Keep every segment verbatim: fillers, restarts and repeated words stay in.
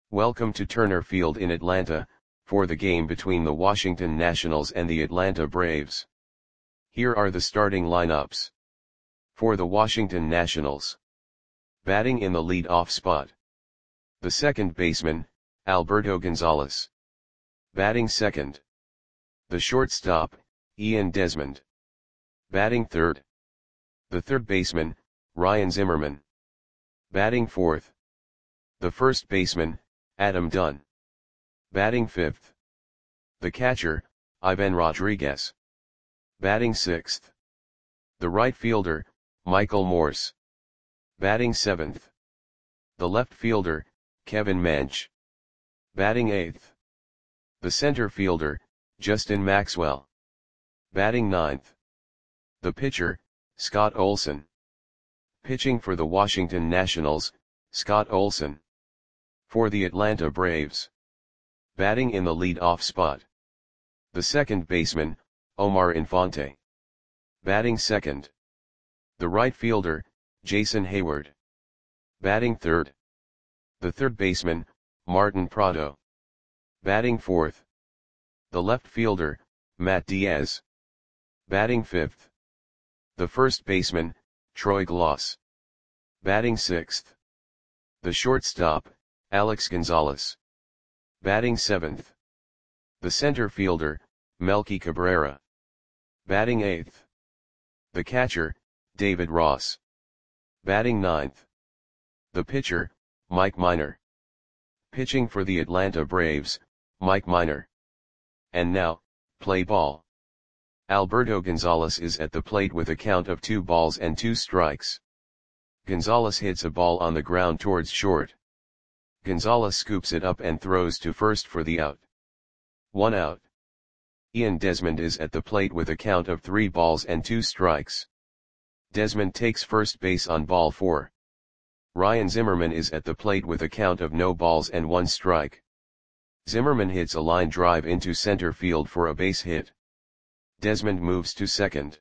Welcome to Turner Field in Atlanta, for the game between the Washington Nationals and the Atlanta Braves. Here are the starting lineups. For the Washington Nationals. Batting in the lead-off spot. The second baseman, Alberto Gonzalez. Batting second. The shortstop, Ian Desmond. Batting third. The third baseman, Ryan Zimmerman. Batting fourth. The first baseman, Adam Dunn. Batting fifth. The catcher, Ivan Rodriguez. Batting sixth. The right fielder, Michael Morse. Batting seventh. The left fielder, Kevin Mench. Batting eighth. The center fielder, Justin Maxwell. Batting ninth. The pitcher, Scott Olson. Pitching for the Washington Nationals, Scott Olson. For the Atlanta Braves. Batting in the lead-off spot. The second baseman, Omar Infante. Batting second. The right fielder, Jason Heyward. Batting third. The third baseman, Martin Prado. Batting fourth. The left fielder, Matt Diaz. Batting fifth. The first baseman, Troy Glaus. Batting sixth. The shortstop, Alex Gonzalez. Batting seventh. The center fielder, Melky Cabrera. Batting eighth. The catcher, David Ross. Batting ninth. The pitcher, Mike Minor. Pitching for the Atlanta Braves, Mike Minor. And now, play ball. Alberto Gonzalez is at the plate with a count of two balls and two strikes. Gonzalez hits a ball on the ground towards short. Gonzalez scoops it up and throws to first for the out. One out. Ian Desmond is at the plate with a count of three balls and two strikes. Desmond takes first base on ball four. Ryan Zimmerman is at the plate with a count of no balls and one strike. Zimmerman hits a line drive into center field for a base hit. Desmond moves to second.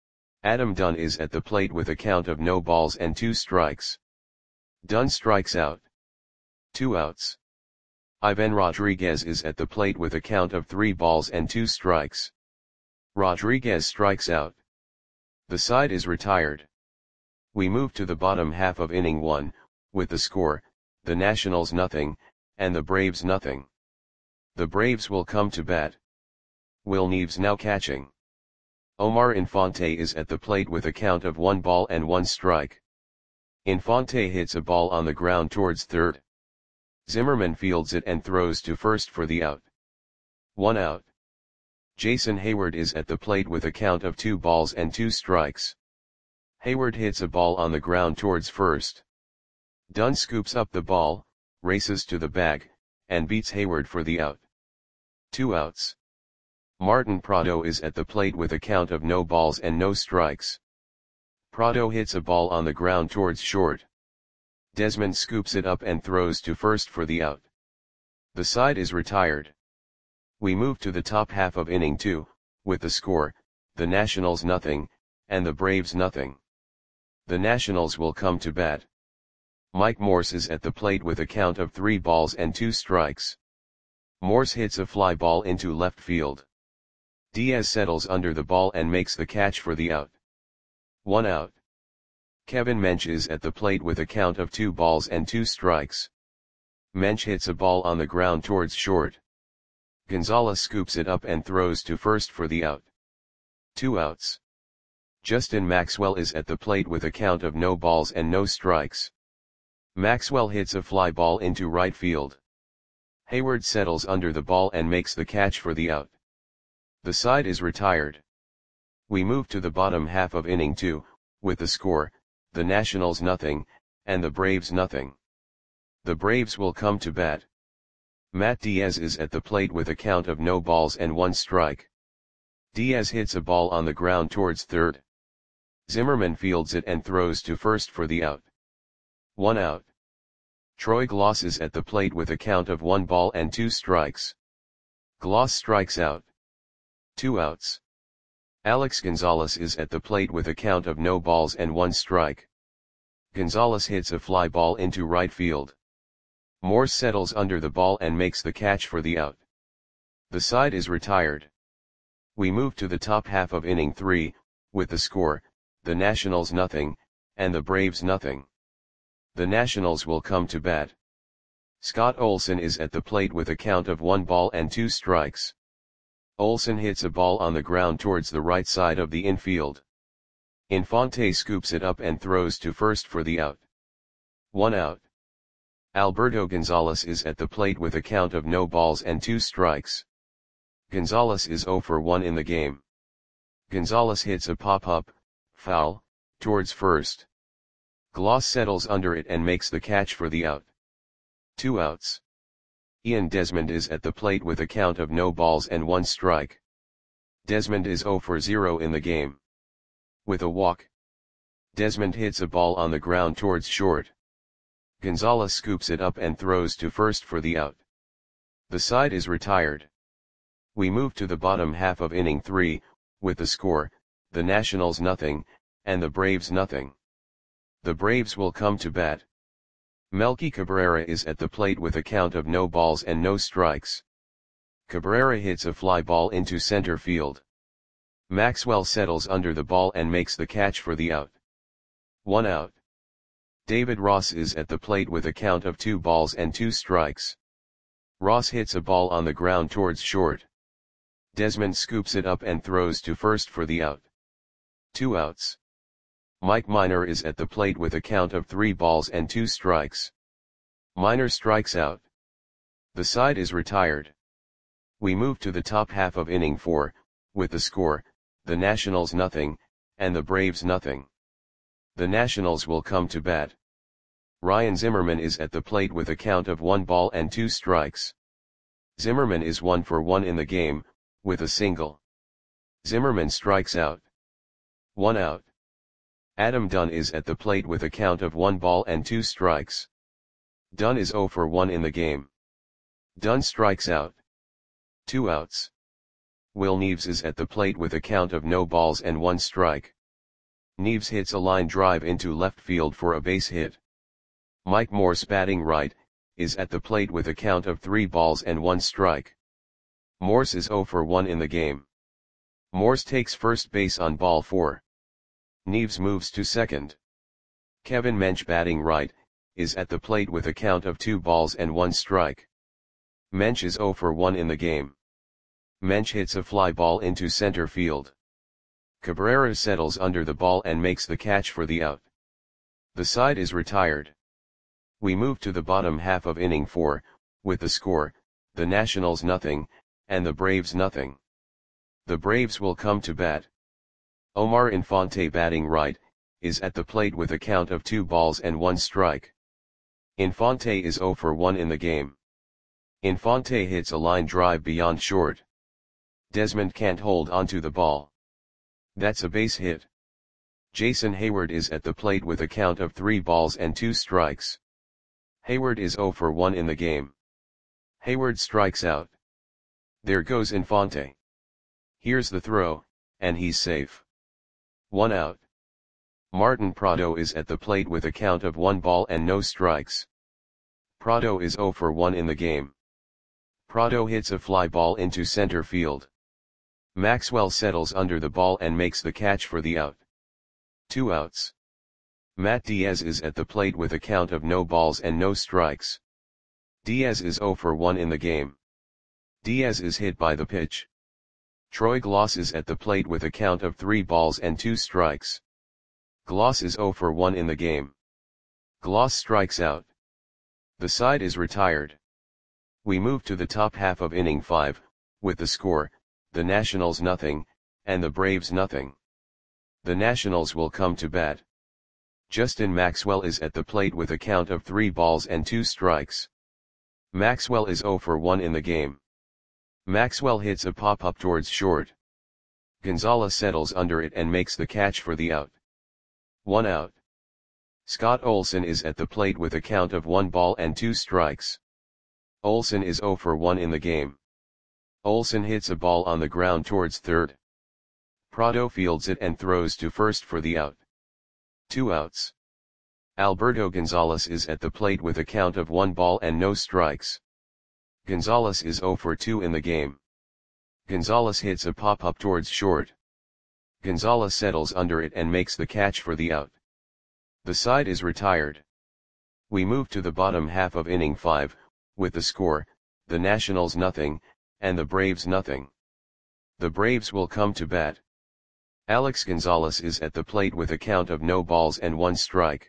Adam Dunn is at the plate with a count of no balls and two strikes. Dunn strikes out. Two outs. Ivan Rodriguez is at the plate with a count of three balls and two strikes. Rodriguez strikes out. The side is retired. We move to the bottom half of inning one, with the score, the Nationals nothing, and the Braves nothing. The Braves will come to bat. Will Neves now catching. Omar Infante is at the plate with a count of one ball and one strike. Infante hits a ball on the ground towards third. Zimmerman fields it and throws to first for the out. One out. Jason Heyward is at the plate with a count of two balls and two strikes. Heyward hits a ball on the ground towards first. Dunn scoops up the ball, races to the bag, and beats Heyward for the out. Two outs. Martin Prado is at the plate with a count of no balls and no strikes. Prado hits a ball on the ground towards short. Desmond scoops it up and throws to first for the out. The side is retired. We move to the top half of inning two, with the score, the Nationals nothing, and the Braves nothing. The Nationals will come to bat. Mike Morse is at the plate with a count of three balls and two strikes. Morse hits a fly ball into left field. Diaz settles under the ball and makes the catch for the out. One out. Kevin Mench is at the plate with a count of two balls and two strikes. Mench hits a ball on the ground towards short. Gonzalez scoops it up and throws to first for the out. Two outs. Justin Maxwell is at the plate with a count of no balls and no strikes. Maxwell hits a fly ball into right field. Heyward settles under the ball and makes the catch for the out. The side is retired. We move to the bottom half of inning two, with the score, the Nationals nothing, and the Braves nothing. The Braves will come to bat. Matt Diaz is at the plate with a count of no balls and one strike. Diaz hits a ball on the ground towards third. Zimmerman fields it and throws to first for the out. One out. Troy Glaus is at the plate with a count of one ball and two strikes. Glaus strikes out. Two outs. Alex Gonzalez is at the plate with a count of no balls and one strike. Gonzalez hits a fly ball into right field. Morse settles under the ball and makes the catch for the out. The side is retired. We move to the top half of inning three, with the score, the Nationals nothing, and the Braves nothing. The Nationals will come to bat. Scott Olson is at the plate with a count of one ball and two strikes. Olson hits a ball on the ground towards the right side of the infield. Infante scoops it up and throws to first for the out. One out. Alberto Gonzalez is at the plate with a count of no balls and two strikes. Gonzalez is zero for one in the game. Gonzalez hits a pop-up, foul, towards first. Gloss settles under it and makes the catch for the out. Two outs. Ian Desmond is at the plate with a count of no balls and one strike. Desmond is zero for zero in the game. With a walk, Desmond hits a ball on the ground towards short. Gonzalez scoops it up and throws to first for the out. The side is retired. We move to the bottom half of inning three, with the score, the Nationals nothing, and the Braves nothing. The Braves will come to bat. Melky Cabrera is at the plate with a count of no balls and no strikes. Cabrera hits a fly ball into center field. Maxwell settles under the ball and makes the catch for the out. One out. David Ross is at the plate with a count of two balls and two strikes. Ross hits a ball on the ground towards short. Desmond scoops it up and throws to first for the out. Two outs. Mike Minor is at the plate with a count of three balls and two strikes. Minor strikes out. The side is retired. We move to the top half of inning four, with the score, the Nationals nothing, and the Braves nothing. The Nationals will come to bat. Ryan Zimmerman is at the plate with a count of one ball and two strikes. Zimmerman is one for one in the game, with a single. Zimmerman strikes out. One out. Adam Dunn is at the plate with a count of one ball and two strikes. Dunn is zero for one in the game. Dunn strikes out. Two outs. Will Neves is at the plate with a count of no balls and one strike. Neves hits a line drive into left field for a base hit. Mike Morse, batting right, is at the plate with a count of three balls and one strike. Morse is zero for one in the game. Morse takes first base on ball four. Neves moves to second. Kevin Mench, batting right, is at the plate with a count of two balls and one strike. Mench is zero for one in the game. Mench hits a fly ball into center field. Cabrera settles under the ball and makes the catch for the out. The side is retired. We move to the bottom half of inning four, with the score, the Nationals nothing, and the Braves nothing. The Braves will come to bat. Omar Infante, batting right, is at the plate with a count of two balls and one strike. Infante is zero for one in the game. Infante hits a line drive beyond short. Desmond can't hold onto the ball. That's a base hit. Jason Hayward is at the plate with a count of three balls and two strikes. Hayward is zero for one in the game. Hayward strikes out. There goes Infante. Here's the throw, and he's safe. One out. Martin Prado is at the plate with a count of one ball and no strikes. Prado is zero for one in the game. Prado hits a fly ball into center field. Maxwell settles under the ball and makes the catch for the out. Two outs. Matt Diaz is at the plate with a count of no balls and no strikes. Diaz is zero for one in the game. Diaz is hit by the pitch. Troy Gloss is at the plate with a count of three balls and two strikes. Gloss is zero for one in the game. Gloss strikes out. The side is retired. We move to the top half of inning five, with the score, the Nationals nothing, and the Braves nothing. The Nationals will come to bat. Justin Maxwell is at the plate with a count of three balls and two strikes. Maxwell is zero for one in the game. Maxwell hits a pop-up towards short. Gonzalez settles under it and makes the catch for the out. One out. Scott Olson is at the plate with a count of one ball and two strikes. Olson is zero for one in the game. Olson hits a ball on the ground towards third. Prado fields it and throws to first for the out. Two outs. Alberto Gonzalez is at the plate with a count of one ball and no strikes. Gonzalez is zero for two in the game. Gonzalez hits a pop-up towards short. Gonzalez settles under it and makes the catch for the out. The side is retired. We move to the bottom half of inning five, with the score, the Nationals nothing, and the Braves nothing. The Braves will come to bat. Alex Gonzalez is at the plate with a count of no balls and one strike.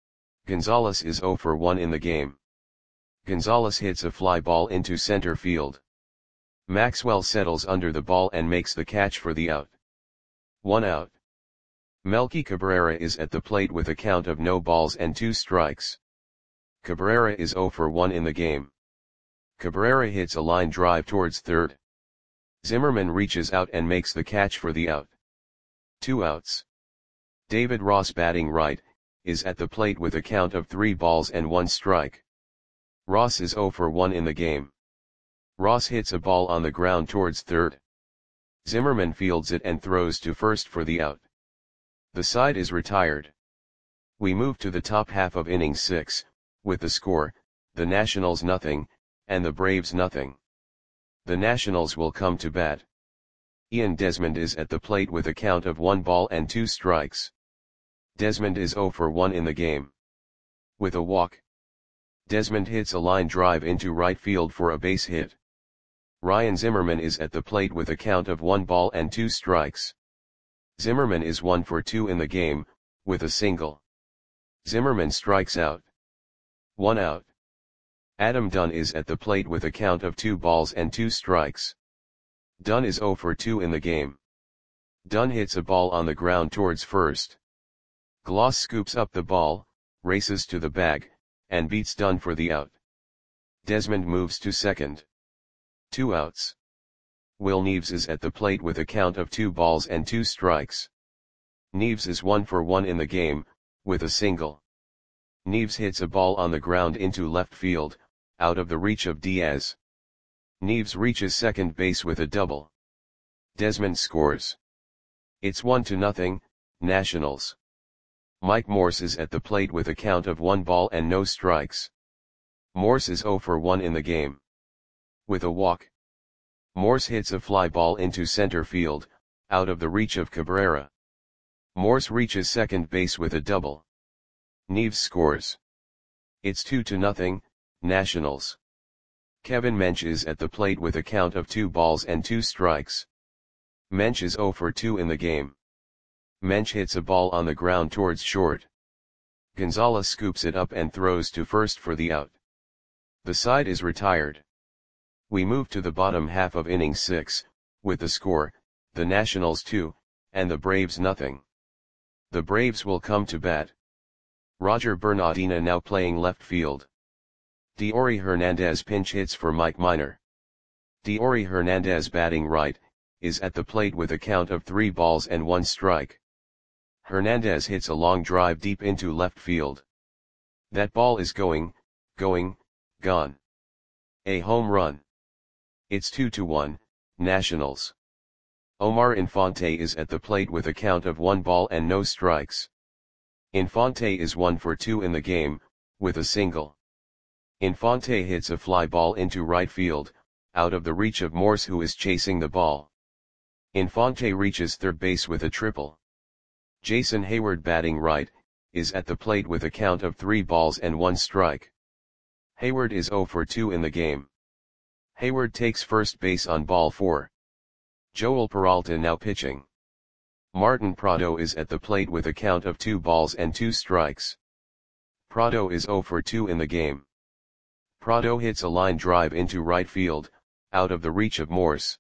Gonzalez is zero for one in the game. Gonzalez hits a fly ball into center field. Maxwell settles under the ball and makes the catch for the out. One out. Melky Cabrera is at the plate with a count of no balls and two strikes. Cabrera is zero for one in the game. Cabrera hits a line drive towards third. Zimmerman reaches out and makes the catch for the out. Two outs. David Ross, batting right, is at the plate with a count of three balls and one strike. Ross is zero for one in the game. Ross hits a ball on the ground towards third. Zimmerman fields it and throws to first for the out. The side is retired. We move to the top half of inning six, with the score, the Nationals nothing, and the Braves nothing. The Nationals will come to bat. Ian Desmond is at the plate with a count of one ball and two strikes. Desmond is zero for one in the game. With a walk, Desmond hits a line drive into right field for a base hit. Ryan Zimmerman is at the plate with a count of one ball and two strikes. Zimmerman is one for two in the game, with a single. Zimmerman strikes out. One out. Adam Dunn is at the plate with a count of two balls and two strikes. Dunn is zero for two in the game. Dunn hits a ball on the ground towards first. Gloss scoops up the ball, races to the bag, and beats Dunn for the out. Desmond moves to second. Two outs. Will Neves is at the plate with a count of two balls and two strikes. Neves is one for one in the game, with a single. Neves hits a ball on the ground into left field, out of the reach of Diaz. Neves reaches second base with a double. Desmond scores. It's one to nothing, Nationals. Mike Morse is at the plate with a count of one ball and no strikes. Morse is zero for one in the game. With a walk, Morse hits a fly ball into center field, out of the reach of Cabrera. Morse reaches second base with a double. Neves scores. It's two to nothing, Nationals. Kevin Mench is at the plate with a count of two balls and two strikes. Mench is zero for two in the game. Mench hits a ball on the ground towards short. Gonzalez scoops it up and throws to first for the out. The side is retired. We move to the bottom half of inning six, with the score, the Nationals two, and the Braves nothing. The Braves will come to bat. Roger Bernardina now playing left field. Deori Hernandez pinch hits for Mike Minor. Deori Hernandez, batting right, is at the plate with a count of three balls and one strike. Hernandez hits a long drive deep into left field. That ball is going, going, gone. A home run. It's two to one, Nationals. Omar Infante is at the plate with a count of one ball and no strikes. Infante is one for two in the game, with a single. Infante hits a fly ball into right field, out of the reach of Morse, who is chasing the ball. Infante reaches third base with a triple. Jason Hayward, batting right, is at the plate with a count of three balls and one strike. Hayward is zero for two in the game. Hayward takes first base on ball four. Joel Peralta now pitching. Martin Prado is at the plate with a count of two balls and two strikes. Prado is zero for two in the game. Prado hits a line drive into right field, out of the reach of Morse.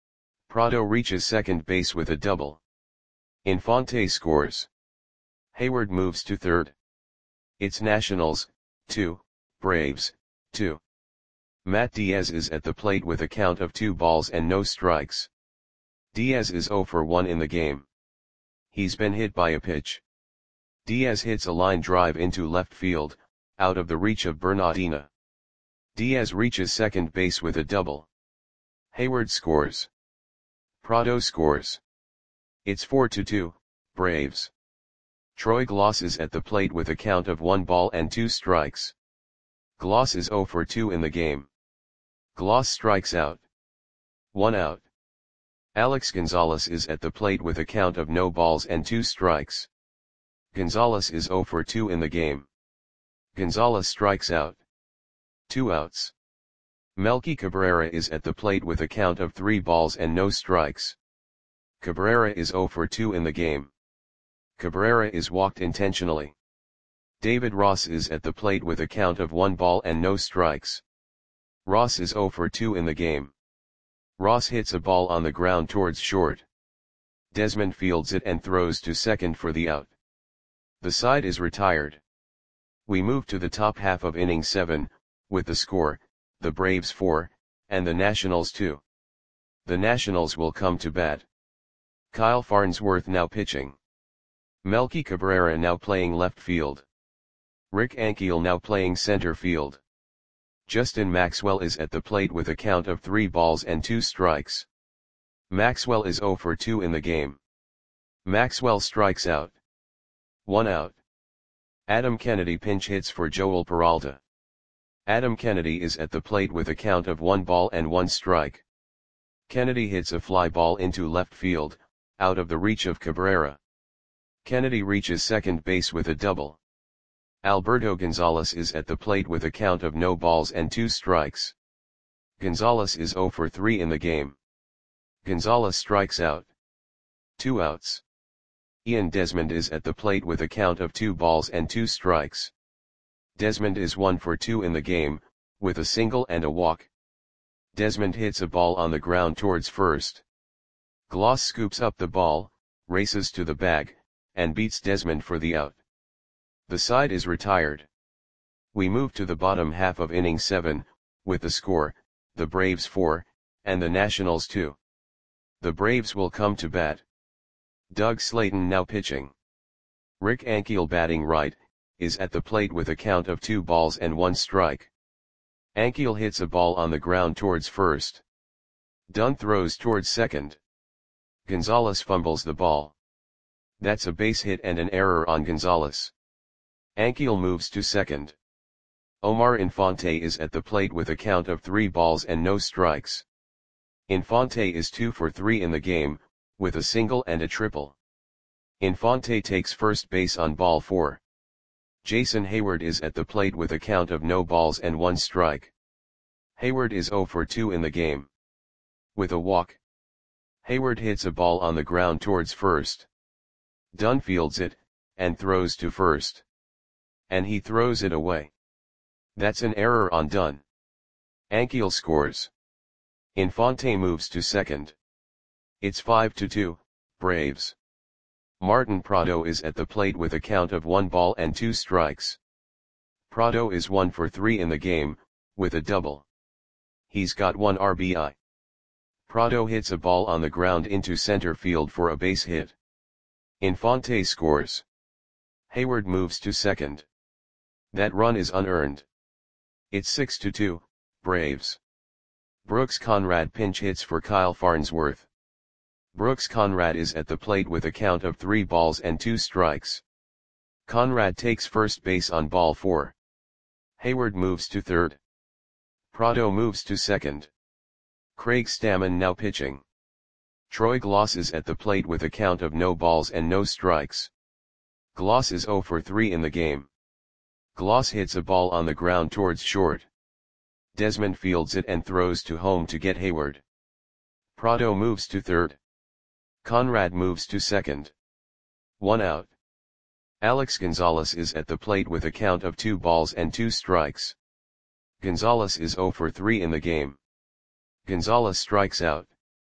Prado reaches second base with a double. Infante scores. Hayward moves to third. It's Nationals, two, Braves, two. Matt Diaz is at the plate with a count of two balls and no strikes. Diaz is zero for one in the game. He's been hit by a pitch. Diaz hits a line drive into left field, out of the reach of Bernardina. Diaz reaches second base with a double. Hayward scores. Prado scores. It's four to two, Braves. Troy Gloss is at the plate with a count of one ball and two strikes. Gloss is zero for two in the game. Gloss strikes out. One out. Alex Gonzalez is at the plate with a count of no balls and two strikes. Gonzalez is zero for two in the game. Gonzalez strikes out. Two outs. Melky Cabrera is at the plate with a count of three balls and no strikes. Cabrera is zero for two in the game. Cabrera is walked intentionally. David Ross is at the plate with a count of one ball and no strikes. Ross is zero for two in the game. Ross hits a ball on the ground towards short. Desmond fields it and throws to second for the out. The side is retired. We move to the top half of inning seven, with the score, the Braves four, and the Nationals two. The Nationals will come to bat. Kyle Farnsworth now pitching. Melky Cabrera now playing left field. Rick Ankiel now playing center field. Justin Maxwell is at the plate with a count of three balls and two strikes. Maxwell is zero for two in the game. Maxwell strikes out. One out. Adam Kennedy pinch hits for Joel Peralta. Adam Kennedy is at the plate with a count of one ball and one strike. Kennedy hits a fly ball into left field, out of the reach of Cabrera. Kennedy reaches second base with a double. Alberto Gonzalez is at the plate with a count of no balls and two strikes. Gonzalez is zero for three in the game. Gonzalez strikes out. Two outs. Ian Desmond is at the plate with a count of two balls and two strikes. Desmond is one for two in the game, with a single and a walk. Desmond hits a ball on the ground towards first. Gloss scoops up the ball, races to the bag, and beats Desmond for the out. The side is retired. We move to the bottom half of inning seven, with the score, the Braves four, and the Nationals two. The Braves will come to bat. Doug Slayton now pitching. Rick Ankiel batting right, is at the plate with a count of two balls and one strike. Ankiel hits a ball on the ground towards first. Dunn throws towards second. Gonzalez fumbles the ball. That's a base hit and an error on Gonzalez. Ankiel moves to second. Omar Infante is at the plate with a count of three balls and no strikes. Infante is two for three in the game, with a single and a triple. Infante takes first base on ball four. Jason Hayward is at the plate with a count of no balls and one strike. Hayward is zero for two in the game. With a walk. Hayward hits a ball on the ground towards first. Dunn fields it, and throws to first. And he throws it away. That's an error on Dunn. Ankiel scores. Infante moves to second. It's five to two, Braves. Martin Prado is at the plate with a count of one ball and two strikes. Prado is one for three in the game, with a double. He's got one R B I. Prado hits a ball on the ground into center field for a base hit. Infante scores. Hayward moves to second. That run is unearned. It's six to two, Braves. Brooks Conrad pinch hits for Kyle Farnsworth. Brooks Conrad is at the plate with a count of three balls and two strikes. Conrad takes first base on ball four. Hayward moves to third. Prado moves to second. Craig Stammen now pitching. Troy Gloss is at the plate with a count of no balls and no strikes. Gloss is zero for three in the game. Gloss hits a ball on the ground towards short. Desmond fields it and throws to home to get Hayward. Prado moves to third. Conrad moves to second. One out. Alex Gonzalez is at the plate with a count of two balls and two strikes. Gonzalez is zero for three in the game. Gonzalez strikes out.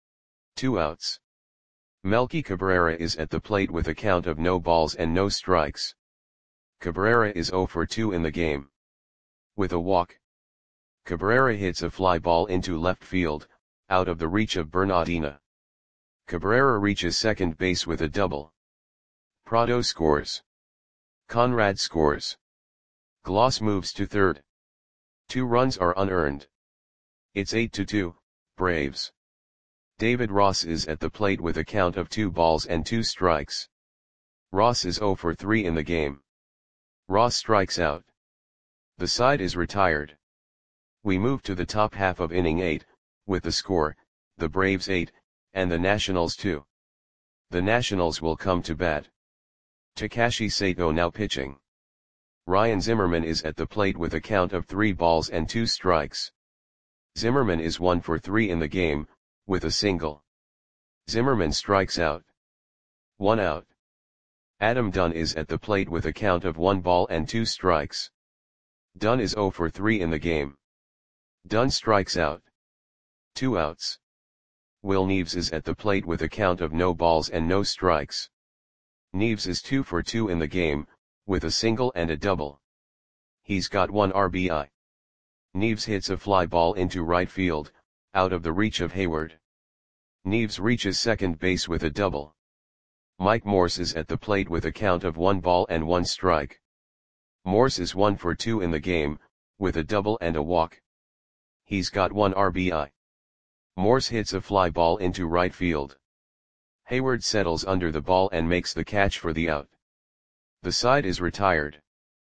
Two outs. Melky Cabrera is at the plate with a count of no balls and no strikes. Cabrera is zero for two in the game. With a walk. Cabrera hits a fly ball into left field, out of the reach of Bernardina. Cabrera reaches second base with a double. Prado scores. Conrad scores. Gloss moves to third. Two runs are unearned. It's eight to two, Braves. David Ross is at the plate with a count of two balls and two strikes. Ross is zero for three in the game. Ross strikes out. The side is retired. We move to the top half of inning eight, with the score, the Braves eight, and the Nationals two. The Nationals will come to bat. Takashi Sato now pitching. Ryan Zimmerman is at the plate with a count of three balls and two strikes. Zimmerman is one for three in the game, with a single. Zimmerman strikes out. One out. Adam Dunn is at the plate with a count of one ball and two strikes. Dunn is zero for three in the game. Dunn strikes out. Two outs. Will Neves is at the plate with a count of no balls and no strikes. Neves is two for two in the game, with a single and a double. He's got one R B I. Neves hits a fly ball into right field, out of the reach of Hayward. Neves reaches second base with a double. Mike Morse is at the plate with a count of one ball and one strike. Morse is one for two in the game, with a double and a walk. He's got one R B I. Morse hits a fly ball into right field. Hayward settles under the ball and makes the catch for the out. The side is retired.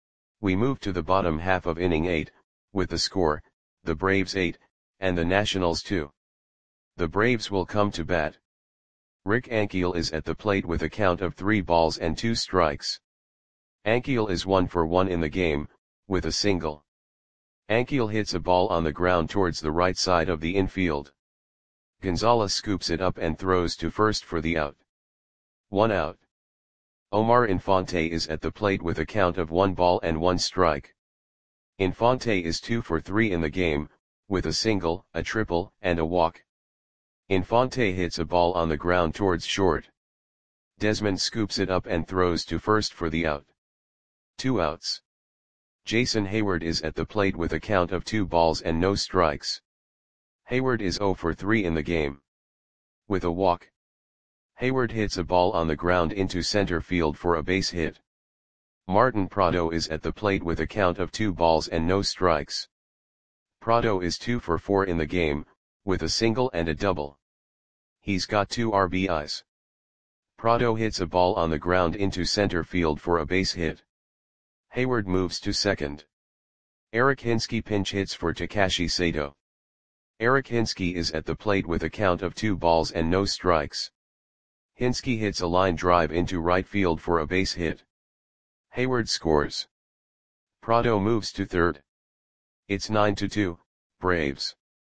We move to the bottom half of inning eight, with the score, the Braves eight, and the Nationals two. The Braves will come to bat. Rick Ankiel is at the plate with a count of three balls and two strikes. Ankiel is one for one in the game, with a single. Ankiel hits a ball on the ground towards the right side of the infield. Gonzalez scoops it up and throws to first for the out. One out. Omar Infante is at the plate with a count of one ball and one strike. Infante is two for three in the game, with a single, a triple, and a walk. Infante hits a ball on the ground towards short. Desmond scoops it up and throws to first for the out. Two outs. Jason Hayward is at the plate with a count of two balls and no strikes. Hayward is zero for three in the game. With a walk. Hayward hits a ball on the ground into center field for a base hit. Martin Prado is at the plate with a count of two balls and no strikes. Prado is two for four in the game, with a single and a double. He's got two R B Is. Prado hits a ball on the ground into center field for a base hit. Hayward moves to second. Eric Hinske pinch hits for Takashi Sato. Eric Hinske is at the plate with a count of two balls and no strikes. Hinske hits a line drive into right field for a base hit. Hayward scores. Prado moves to third. It's nine to two, Braves.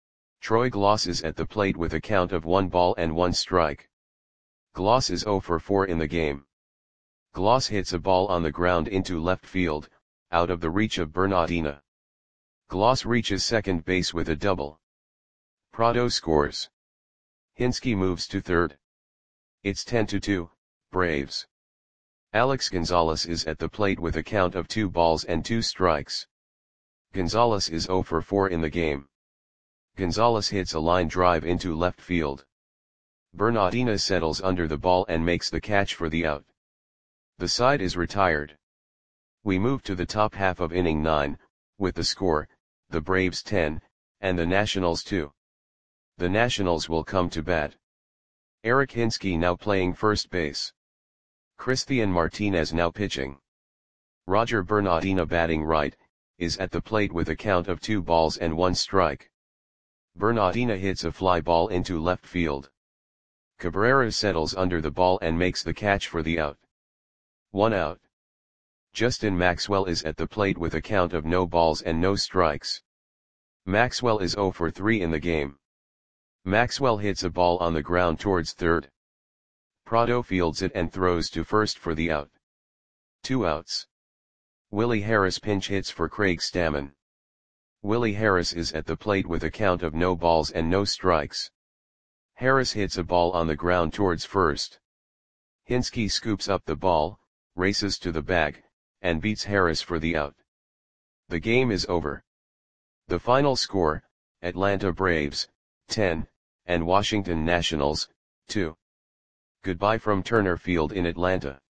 Troy Gloss is at the plate with a count of one ball and one strike. Gloss is zero for four in the game. Gloss hits a ball on the ground into left field, out of the reach of Bernardina. Gloss reaches second base with a double. Prado scores. Hinske moves to third. It's ten to two, Braves. Alex Gonzalez is at the plate with a count of two balls and two strikes. Gonzalez is zero for four in the game. Gonzalez hits a line drive into left field. Bernardina settles under the ball and makes the catch for the out. The side is retired. We move to the top half of inning nine, with the score, the Braves ten, and the Nationals two. The Nationals will come to bat. Eric Hinske now playing first base. Christian Martinez now pitching. Roger Bernardina batting right, is at the plate with a count of two balls and one strike. Bernardina hits a fly ball into left field. Cabrera settles under the ball and makes the catch for the out. One out. Justin Maxwell is at the plate with a count of no balls and no strikes. Maxwell is zero for three in the game. Maxwell hits a ball on the ground towards third. Prado fields it and throws to first for the out. Two outs. Willie Harris pinch hits for Craig Stammen. Willie Harris is at the plate with a count of no balls and no strikes. Harris hits a ball on the ground towards first. Hinske scoops up the ball, races to the bag, and beats Harris for the out. The game is over. The final score, Atlanta Braves, ten, and Washington Nationals, two. Goodbye from Turner Field in Atlanta.